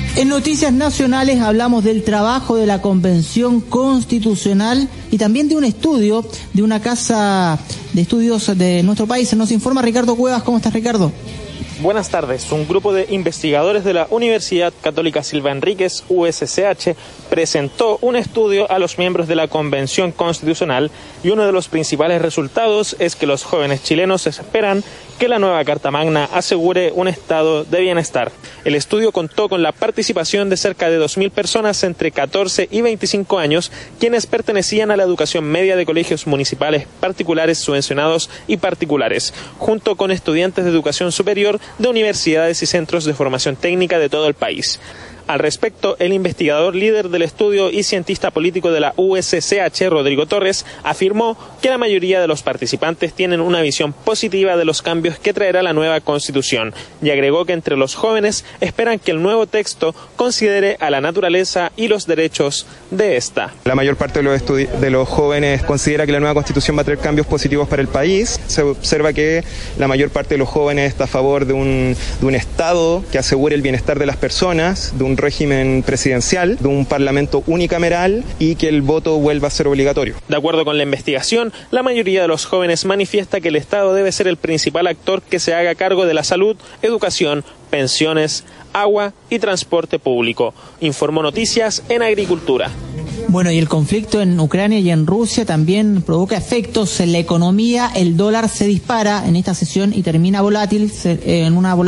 En Noticias Nacionales hablamos del trabajo de la Convención Constitucional y también de un estudio de una casa de estudios de nuestro país. Nos informa Ricardo Cuevas. ¿Cómo estás, Ricardo? Buenas tardes. Un grupo de investigadores de la Universidad Católica Silva Enríquez, USCH, presentó un estudio a los miembros de la Convención Constitucional y uno de los principales resultados es que los jóvenes chilenos esperan que la nueva Carta Magna asegure un estado de bienestar. El estudio contó con la participación de cerca de 2.000 personas entre 14 y 25 años, quienes pertenecían a la educación media de colegios municipales, particulares, subvencionados y particulares, junto con estudiantes de educación superior de universidades y centros de formación técnica de todo el país. Al respecto, el investigador líder del estudio y cientista político de la USCH, Rodrigo Torres, afirmó que la mayoría de los participantes tienen una visión positiva de los cambios que traerá la nueva Constitución, y agregó que entre los jóvenes esperan que el nuevo texto considere a la naturaleza y los derechos de esta. La mayor parte de los jóvenes considera que la nueva Constitución va a traer cambios positivos para el país. Se observa que la mayor parte de los jóvenes está a favor de un Estado que asegure el bienestar de las personas, de un régimen presidencial, de un parlamento unicameral y que el voto vuelva a ser obligatorio. De acuerdo con la investigación, la mayoría de los jóvenes manifiesta que el Estado debe ser el principal actor que se haga cargo de la salud, educación, pensiones, agua y transporte público. Informó Noticias en Agricultura. Bueno, y el conflicto en Ucrania y en Rusia también provoca efectos en la economía. El dólar se dispara en esta sesión y termina volátil, en una